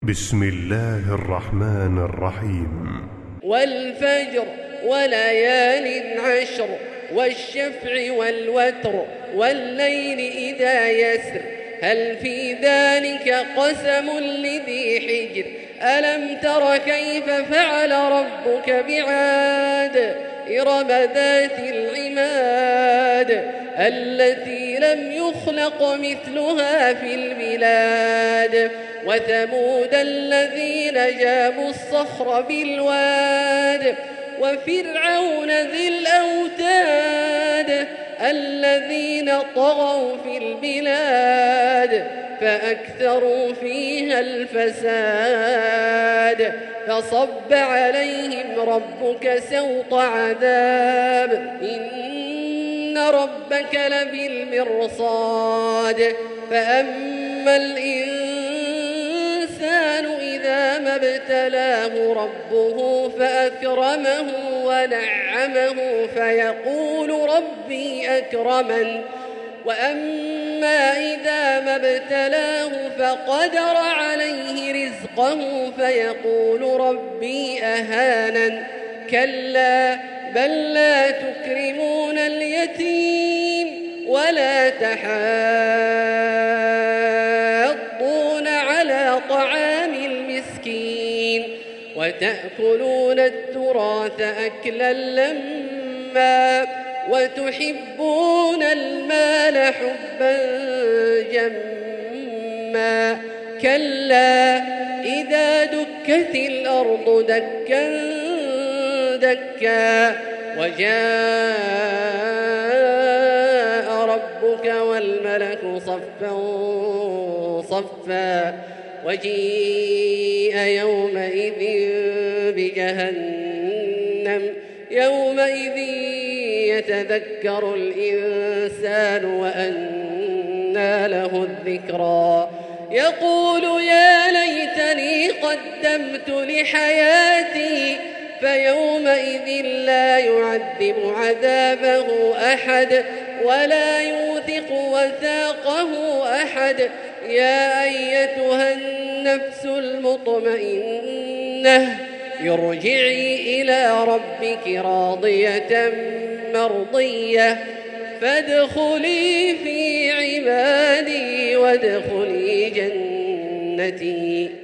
بسم الله الرحمن الرحيم. والفجر وليال عشر والشفع والوتر والليل إذا يسر هل في ذلك قسم لذي حجر ألم تر كيف فعل ربك بعاد إرم ذات العماد التي لم يخلق مثلها في البلاد وثمود الذين جابوا الصخر بالواد وفرعون ذي الأوتاد الذين طغوا في البلاد فأكثروا فيها الفساد فصب عليهم ربك سوط عذاب إن ربك لبالمرصاد فأما الإنسان إذا ما ابتلاه ربه فأكرمه ونعمه فيقول ربي أكرمن وأما إذا ما ابتلاه فقدر عليه رزقه فيقول ربي أهانن كلا بل لا تكرمون اليتيم ولا تحاضون على طعام المسكين وتأكلون التراث أكلا لما وتحبون المال حبا جما كلا إذا دكت الأرض دكا دكا وجاء ربك والملك صفا صفا وجيء يومئذ بجهنم يومئذ يتذكر الإنسان وأنى له الذكرى يقول يا ليتني قدمت لحياتي فيومئذ لا يعذب عذابه أحد ولا يوثق وثاقه أحد يا أيتها النفس المطمئنة ارجعي إلى ربك راضية مرضية فادخلي في عبادي وادخلي جنتي.